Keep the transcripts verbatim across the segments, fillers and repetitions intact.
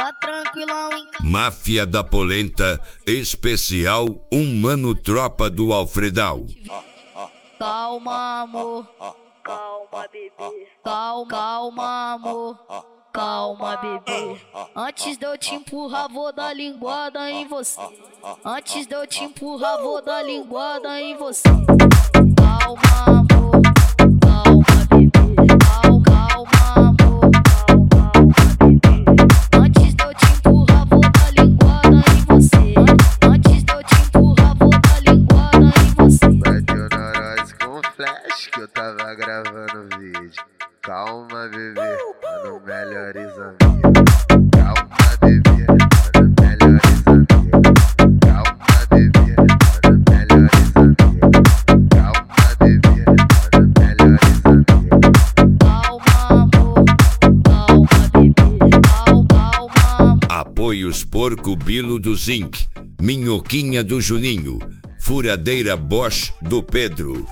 Tava tranquilão em casa. Máfia da Polenta, especial Um Mano Tropa do Alfredal. Calma, amor. Calma, bebê. Calma, calma, amor. Calma, bebê. Antes de eu te empurrar, vou dar linguada em você. Antes de eu te empurrar, vou dar linguada em você. Calma, amor. Calma, bebê. Calma, calma, amor. Calma, bebê. Antes de eu te empurrar, vou dar linguada em você. Antes de eu te empurrar, vou dar linguada em você. Bateu na nós com flash que eu tava gravando vídeo. Calma, bebê, mano, melhores amigos. Calma, bebê, mano, melhores amigos. Calma, bebê, mano, melhores amigos. Calma, bebê, mano, melhores amigos. Calma, amor. Calma, bebê. Calma, calma, amor. Apoios Porco Bilo do Zinc, Minhoquinha do Juninho, Furadeira Bosch do Pedro.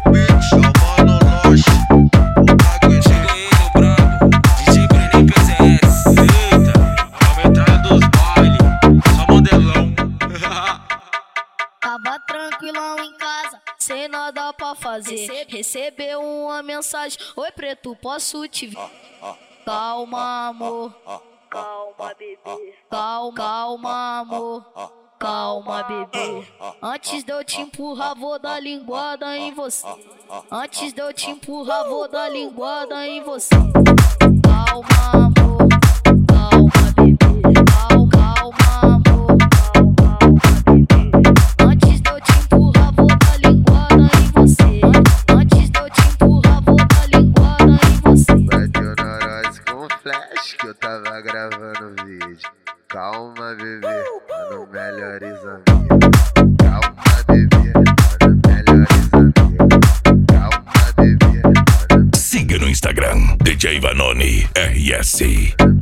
Tava tranquilão em casa, sem nada pra fazer. Recebeu uma mensagem: oi, preto, posso te ver? Calma, amor. Calma, bebê. Calma, calma, amor. Calma, bebê. Antes de eu te empurrar, vou dar linguada em você. Antes de eu te empurrar, vou dar linguada em você. Calma, amor. Calma, bebê. Calma, calma, amor. Calma, bebê. Antes de eu te empurrar, vou dar linguada em você. Antes de eu te empurrar, vou dar linguada em você. Bateu na nós com flash que eu tava gravando vídeo. Calma, bebê, mano, melhores amigos. Calma, bebê, mano, melhores amigos. Calma, bebê, mano. Siga no Instagram, D J Vanoni R S.